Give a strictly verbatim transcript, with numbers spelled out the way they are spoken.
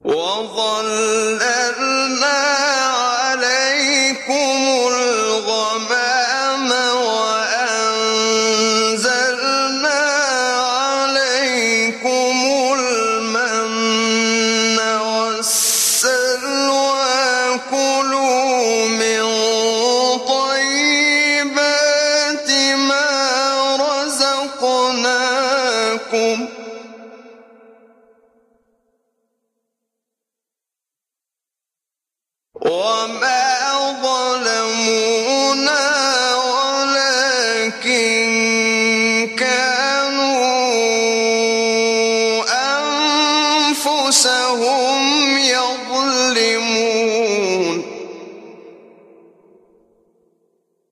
وَظَلَّلْنَا عَلَيْكُمُ الْغَمَامَ وَأَنزَلْنَا عَلَيْكُمُ الْمَنَّ وَالسَّلْوَىٰ ۖ كُلُوا مِن طَيِّبَاتِ مَا رَزَقْنَاكُمْ ۚ وَمَا